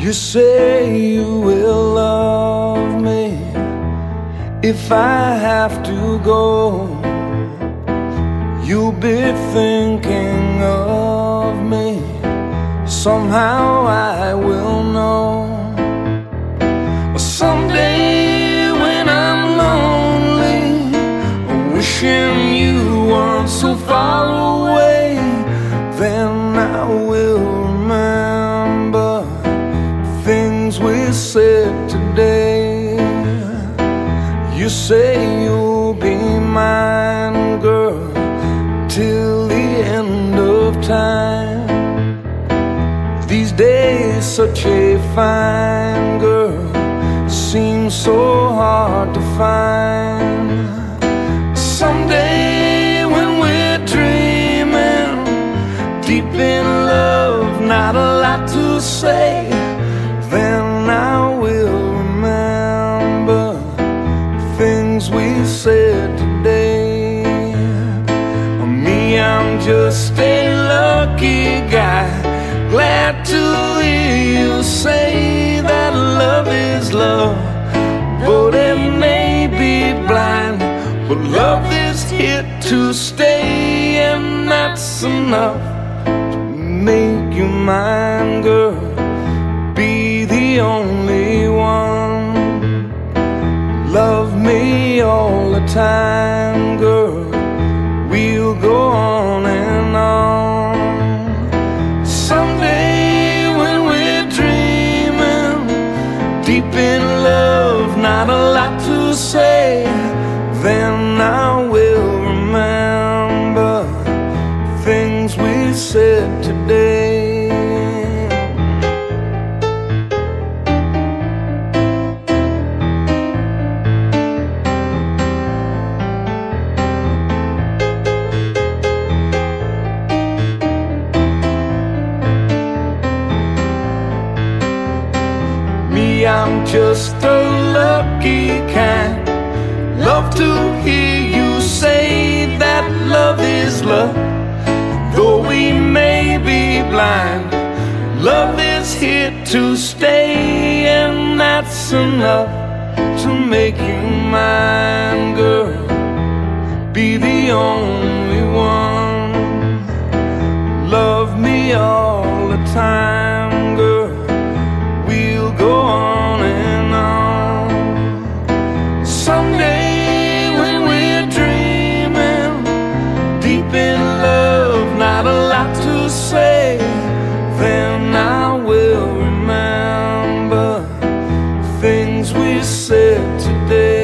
You say you will love me if I have to go. You'll be thinking of me. Somehow I will know. Someday when I'm lonely, wishing you weren't so far away, then I will remember things we said today. You say you'll be mine, girl, till the end of time. These days such a fine girl seems so hard to find. Someday when we're dreaming, deep in love, not a lot to say, then I will remember things we said today. Me, I'm just a lucky guy, glad to hear you say that love is love. But it may be blind, but love is here to stay, and that's enough to make you mine, girl. Be the only one. Love me all the time, girl. We'll go on and on. Someday when we're dreaming, deep in love, not a lot to say, then I will remember things we said today. I'm just a lucky kind. Love to hear you say that love is love. Though we may be blind, love is here to stay, and that's enough to make you mine, girl. Be the only one. Love me all the time, girl. We'll go on and on. Someday when we're dreaming, deep in love, not a lot to say, then I will remember things we said today.